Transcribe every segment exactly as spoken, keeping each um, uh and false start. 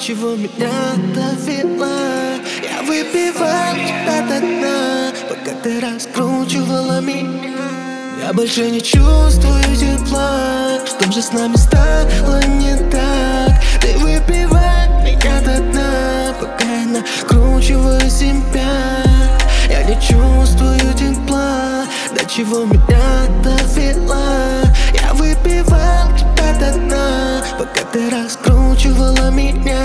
чего меня довела. Я выпивал тебя до дна, пока ты раскручивала меня. Я больше не чувствую тепла. Что же с нами стало не так? Ты выпивай меня до дна, пока я накручиваю себя. Я не чувствую тепла, до чего меня довела. Я выпивал тебя до дна, пока ты раскручивала меня.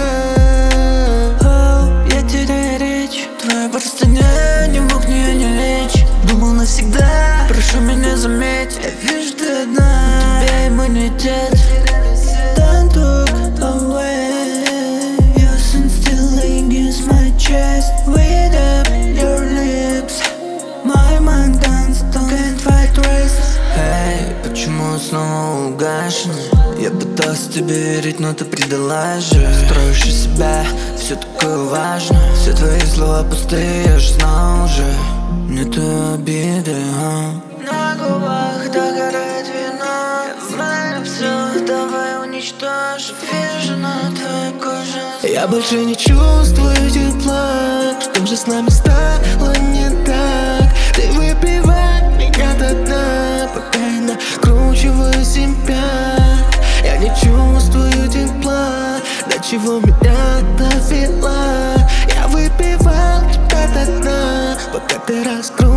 Oh, я теряю речь, твоя простыня, не мог нее не лечь. Думал навсегда, прошу меня заметь. Я вижу, ты одна, у тебя иммунитет. Don't look away, your sin still against my chest. Wait up your lips, my mind can't stop, can't fight race. Эй, почему снова угашены? Я пытался тебе верить, но ты предала же. Строишь из себя все такое важное. Все твои слова пустые, я же знал уже. Нету обиды, а? На губах догорает вино. Я знаю все, давай уничтожим. Вижу на твоей коже. Я больше не чувствую тепла. Что же с нами стало не так? Ты выпивай меня до дна, пока я накручиваю себя. Я не чувствую тепла, до чего меня довела. Я выпивал тебя до дна, пока ты раскручиваешь.